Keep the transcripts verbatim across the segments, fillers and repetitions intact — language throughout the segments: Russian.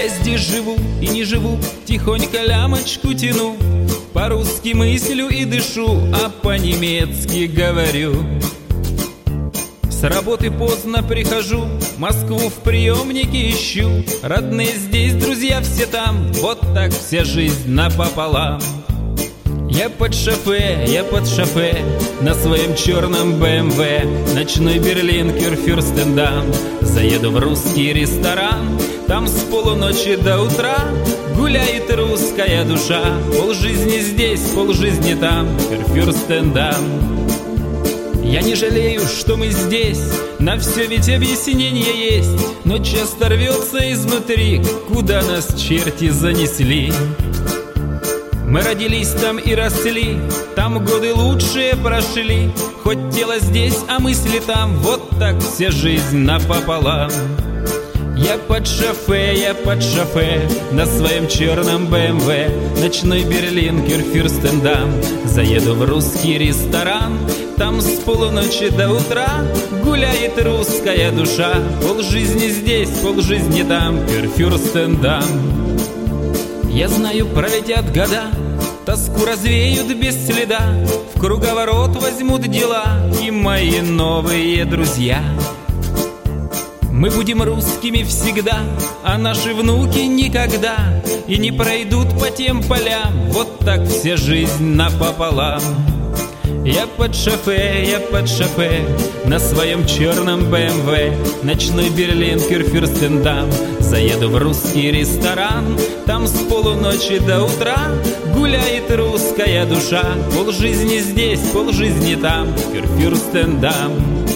Я здесь живу и не живу, тихонько лямочку тяну, по-русски мыслю и дышу, а по-немецки говорю. С работы поздно прихожу, Москву в приемнике ищу. Родные здесь, друзья все там, вот так вся жизнь напополам. Я под шофе, я под шофе, на своем черном бэ эм вэ, ночной Берлин, Кюрфюрстендам. Заеду в русский ресторан, там с полуночи до утра гуляет русская душа. Полжизни здесь, полжизни там, Кюрфюрстендам. Я не жалею, что мы здесь, на все ведь объяснение есть, но часто рвется изнутри, куда нас черти занесли. Мы родились там и росли, там годы лучшие прошли, хоть тело здесь, а мысли там, вот так вся жизнь напополам. Я под шофе, я под шофе, на своем черном бэ эм вэ, ночной Берлин, Кюрфюрстендам. Заеду в русский ресторан, там с полуночи до утра гуляет русская душа. Полжизни здесь, полжизни там, Кюрфюрстендам. Я знаю, пролетят года, тоску развеют без следа, в круговорот возьмут дела и мои новые друзья. Мы будем русскими всегда, а наши внуки никогда и не пройдут по тем полям, вот так вся жизнь напополам. Я под шофе, я под шофе, на своем черном бэ эм вэ, ночной Берлин, Кюрфюрстендам. Заеду в русский ресторан, там с полуночи до утра гуляет русская душа. Полжизни здесь, полжизни там, Кюрфюрстендам.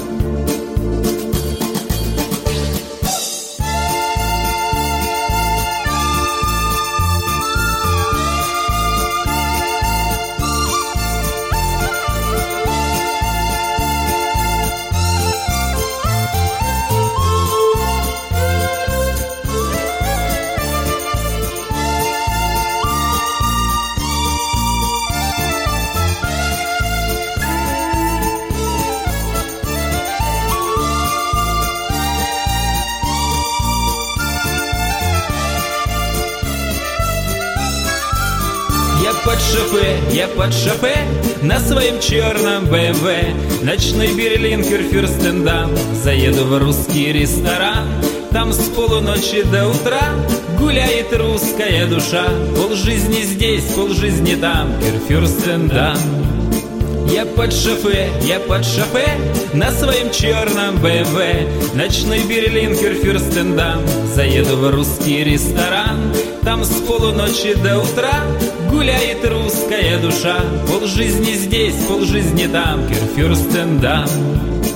Я под шофе, я под шофе, на своем черном бэ эм вэ, ночной Берлин, Кюрфюрстендам. Заеду в русский ресторан, там с полуночи до утра гуляет русская душа. Полжизни здесь, полжизни там, Кюрфюрстендам. Я под шофе, я под шофе, на своем черном бэ эм вэ, ночной Берлин, Кюрфюрстендам. Заеду в русский ресторан, там с полуночи до утра гуляет русская душа. Полжизни здесь, полжизни там, Кюрфюрстендам.